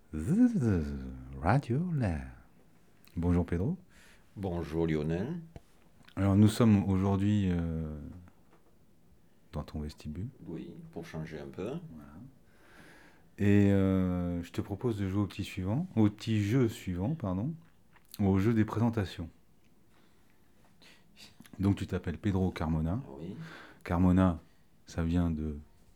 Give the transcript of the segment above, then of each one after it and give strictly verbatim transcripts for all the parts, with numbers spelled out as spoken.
Zzz, Radio Lab. Bonjour Pedro. Bonjour Lionel. Alors nous sommes aujourd'hui euh, dans ton vestibule Oui, pour changer un peu. et euh, je te propose de jouer au petit suivant, au petit jeu suivant, pardon, au jeu des présentations. Donc tu t'appelles Pedro Carmona. Oui, Carmona, ça vient de,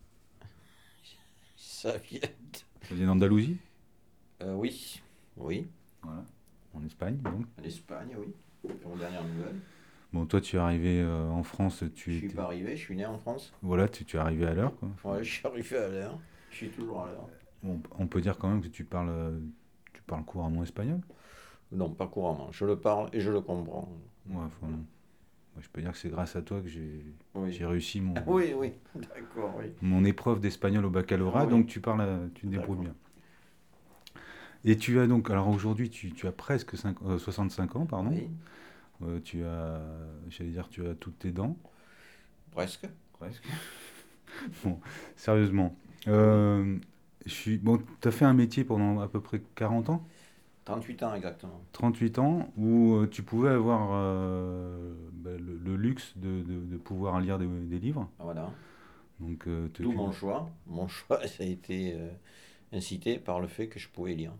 ça vient. ça vient d'Andalousie, Euh, oui, oui, voilà, en Espagne. Donc l'Espagne, oui. Pour dernière nouvelle. bon, toi tu es arrivé euh, en France, Je tu suis étais, pas arrivé, je suis né en France. voilà, tu, tu es arrivé à l'heure, quoi. Enfin, Ouais, je suis arrivé à l'heure. Je suis toujours à l'heure. bon, on peut dire quand même que tu parles, euh, tu parles couramment espagnol. Non, pas couramment. Je le parle et je le comprends. Ouais, enfin, moi, je peux dire que c'est grâce à toi que j'ai Oui. j'ai réussi mon, Oui, oui, d'accord, oui. mon épreuve d'espagnol au baccalauréat, donc Oui, tu parles, à- tu te débrouilles d'accord. bien. Et tu as donc, alors aujourd'hui, tu, tu as presque cinq- euh, soixante-cinq ans, pardon. Oui, Euh, tu as, j'allais dire, tu as toutes tes dents. presque. Presque. Bon, sérieusement. Oui. Euh, je suis, bon, tu as fait un métier pendant à peu près quarante ans, Trente-huit ans exactement. trente-huit ans, où euh, tu pouvais avoir euh, bah, le, le luxe de, de- de pouvoir lire des, des livres. Voilà. Donc, euh, te D'où cul- mon choix. Mon choix, ça a été euh, incité par le fait que je pouvais lire.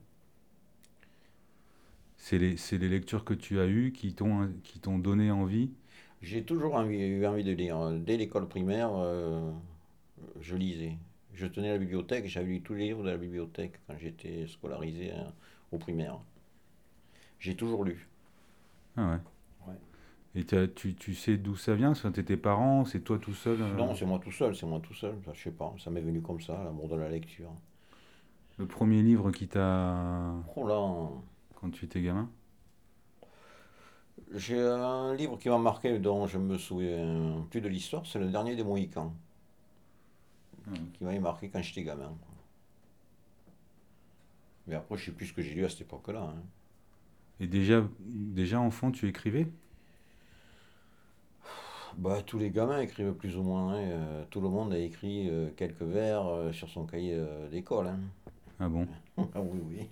c'est les, c'est les lectures que tu as eues qui t'ont qui t'ont donné envie. J'ai toujours envie- eu envie de lire. Dès l'école primaire, euh, je lisais. Je tenais la bibliothèque, j'avais lu tous les livres de la bibliothèque quand j'étais scolarisé hein, au primaire. J'ai toujours lu. Ah ouais. Ouais. Et t'as- tu, tu sais d'où ça vient? C'était tes parents? C'est toi tout seul? euh Non, c'est moi tout seul, c'est moi tout seul. Ça, je sais pas, ça m'est venu comme ça, l'amour de la lecture. Le premier livre qui t'a... Oh là, Quand tu étais gamin? j'ai un livre qui m'a marqué dont je me souviens plus de l'histoire, c'est le dernier des Mohicans, qui m'avait marqué quand j'étais gamin. Mais après, je sais plus ce que j'ai lu à cette époque-là, hein. Et déjà, déjà enfant, tu écrivais? Bah, tous les gamins écrivent plus ou moins, hein. Euh, tout le monde a écrit euh, quelques vers euh, sur son cahier euh, d'école, hein. Ah bon? Ah oui, oui.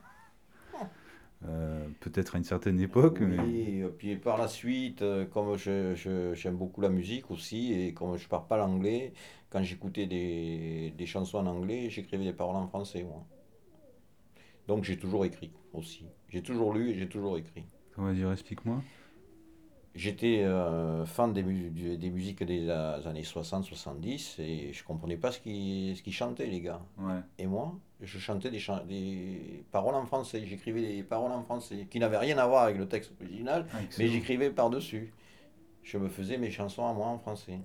Euh, peut-être à une certaine époque, mais... Oui, et puis par la suite, euh, comme je, je- j'aime beaucoup la musique aussi, et comme je parle pas l'anglais, quand j'écoutais des, des chansons en anglais, j'écrivais des paroles en français, moi. Donc j'ai toujours écrit aussi. J'ai toujours lu et j'ai toujours écrit. On va dire, explique-moi. J'étais euh, fan des, mu- du- des musiques des a- années soixante soixante-dix et je comprenais pas ce qu'ils ce qu'ils chantaient, les gars. Ouais. Et moi, je chantais des, chan- des paroles en français. J'écrivais des paroles en français qui n'avaient rien à voir avec le texte original, Ah, mais excellent. j'écrivais par-dessus. Je me faisais mes chansons à moi en français.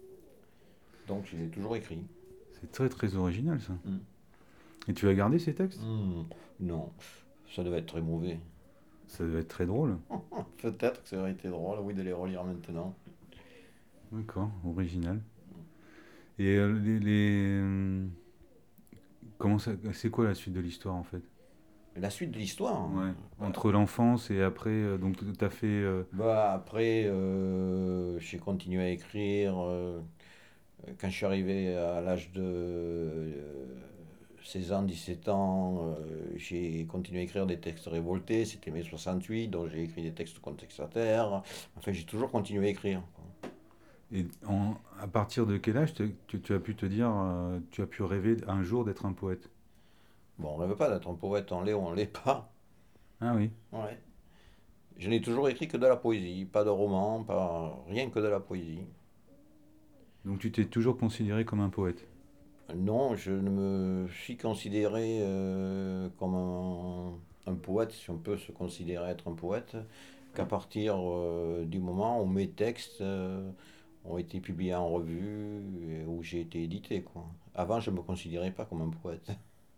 Donc j'ai toujours écrit. C'est très très original ça. Hmm. Et tu as gardé ces textes? Hmm, non, ça devait être très mauvais. Ça devait être très drôle. Peut-être que ça aurait été drôle, oui, de les relire maintenant. D'accord, original. Et euh, les, les, euh, comment ça, c'est quoi la suite de l'histoire en fait? La suite de l'histoire, Ouais. bah, Entre l'enfance et après, euh, donc tu as fait. euh, bah, après, euh, j'ai continué à écrire. Euh, quand je suis arrivé à l'âge de euh, seize ans, dix-sept ans, euh, j'ai continué à écrire des textes révoltés. C'était mai soixante-huit, donc j'ai écrit des textes contestataires. Enfin, j'ai toujours continué à écrire, quoi. Et en- à partir de quel âge te- tu, tu as pu te dire, euh, tu as pu rêver un jour d'être un poète? Bon, on rêve pas d'être un poète, on l'est ou on l'est pas. Ah oui. Ouais. Je n'ai toujours écrit que de la poésie, pas de roman, pas rien que de la poésie. Donc tu t'es toujours considéré comme un poète. Non, je ne me suis considéré euh, comme un, un poète, si on peut se considérer être un poète, qu'à partir euh, du moment où mes textes euh, ont été publiés en revue et où j'ai été édité, quoi. Avant, je ne me considérais pas comme un poète.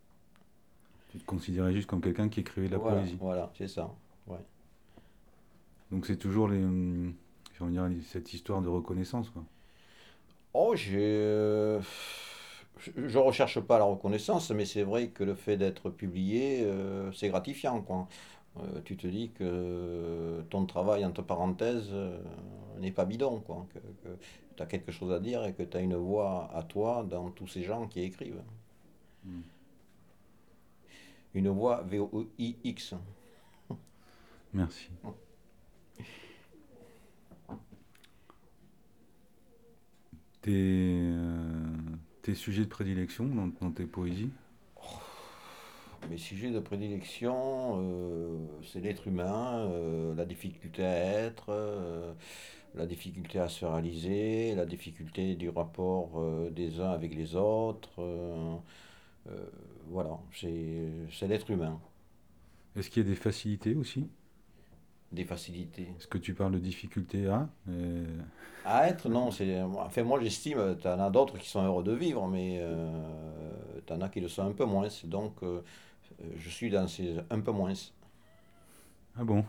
Tu te considérais juste comme quelqu'un qui écrivait de la Voilà, poésie. voilà, c'est ça. Ouais. Donc c'est toujours les, hum, j'ai envie de dire, cette histoire de reconnaissance, quoi. Oh, j'ai. euh, je je recherche pas la reconnaissance, mais c'est vrai que le fait d'être publié, euh, c'est gratifiant, quoi. Euh, tu te dis que ton travail, entre parenthèses, euh, n'est pas bidon, quoi. Que, tu as quelque chose à dire et que tu as une voix à toi dans tous ces gens qui écrivent. Hmm. Une voix V O I X. Merci. Tes, euh, tes sujets de prédilection dans, dans tes poésies? Mes sujets de prédilection, euh, c'est l'être humain, euh, la difficulté à être, euh, la difficulté à se réaliser, la difficulté du rapport euh, des uns avec les autres. euh, euh, voilà, c'est c'est l'être humain. Est-ce qu'il y a des facilités aussi? Des facilités. Est-ce que tu parles de difficultés à? euh, À être, non, c'est. Enfin, moi j'estime, t'en as d'autres qui sont heureux de vivre, mais euh, t'en as qui le sont un peu moins. Donc, euh, je suis dans ces un peu moins. Ah bon?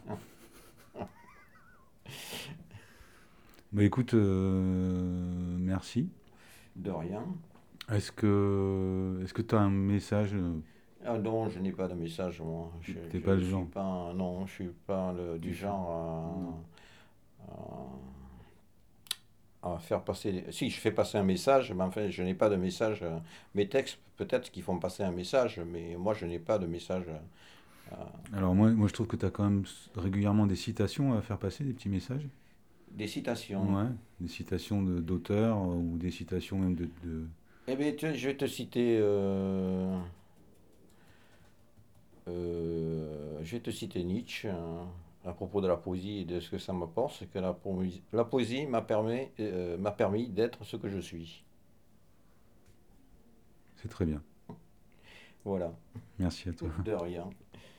Bah écoute, euh, merci. De rien. Est-ce que est-ce que tu as un message? euh, Ah non, je n'ai pas de message, moi. Je, T'es pas je le suis genre. pas, non, je suis pas le- du Tu- genre à, à faire passer. Si, je fais passer un message, mais enfin, je n'ai pas de message. euh, Mes textes, peut-être qu'ils font passer un message, mais moi, je n'ai pas de message. euh, Alors moi, moi je trouve que tu as quand même s- régulièrement des citations à faire passer, des petits messages. Des citations. Ouais, des citations de- d'auteurs euh, ou des citations même de, de- Eh bien, tu- je vais te citer. euh, euh, je vais te citer Nietzsche. euh, à propos de la poésie et de ce que ça m'apporte, c'est que la, poésie- la poésie m'a permis, euh, m'a permis d'être ce que je suis. C'est très bien. Voilà, Merci à toi. de rien.